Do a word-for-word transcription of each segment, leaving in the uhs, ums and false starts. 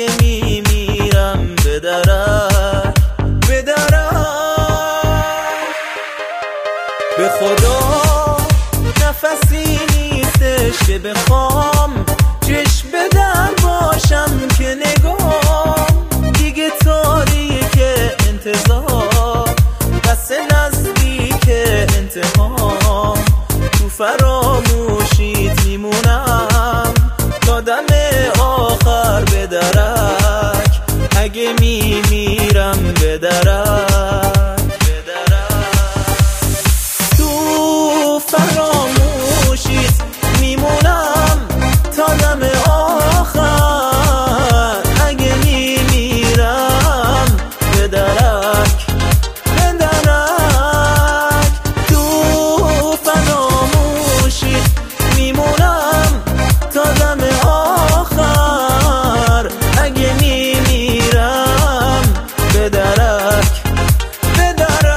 اگه میمیرم به درک به درک. به خدا نفسی نیستش که بخوام چشم به در باشم که نگام دیگه تاریک انتظار دست نزدیک انتهام. تو فراموشیت میمونم تا دم آخر به درک اگه میمیرم به درک به درک. تو فراموشیت میمونم تا دم آخر اگه میمیرم به درک به درک. تو فراموشیت میمونم تا دم آخر اگه میمیرم به درک به درک.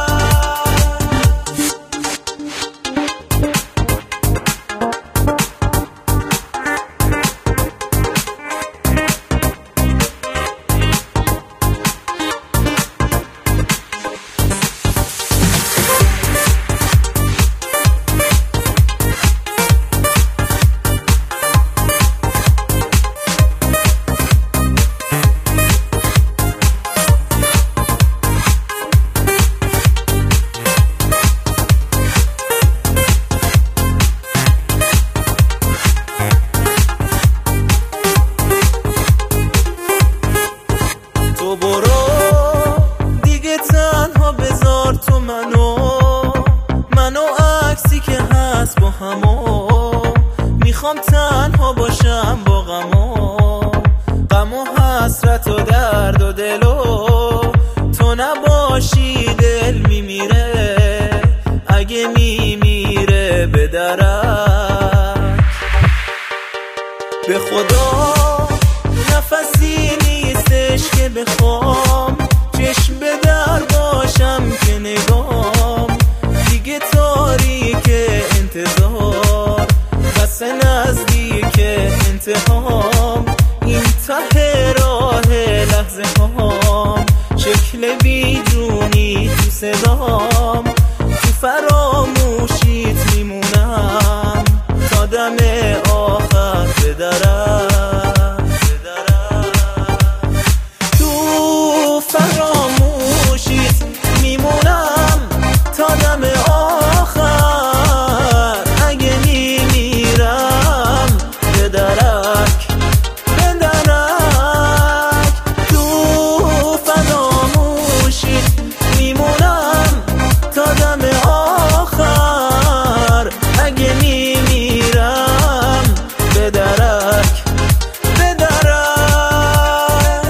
تو برو دیگه تنها بذار تو منو منو عکسی که هست با همو. میخوام تنها باشم با غمو غم و حسرت و درد و دلو. تو نباشی دل میمیره اگه میمیره به درک. به خدا نفسی نیستش که بخوام چشم به در باشم که نگام دیگه تاریک انتظار بس نزدیک انتهام. این ته راه لحظه هام شکل بیجونی تو صدام. تو فراموشیت میمونم تا دم آخر به درک. فراموشیت میمونم تا دم آخر اگه میمیرم به درک به درک. تو فراموشیت میمونم تا دم آخر اگه میمیرم به درک به درک.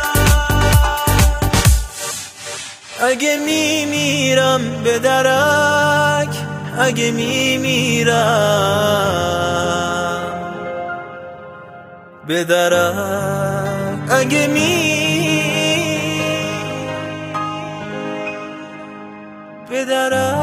اگه میمیرم به درک اگه میمیرم به درک اگه می به درک.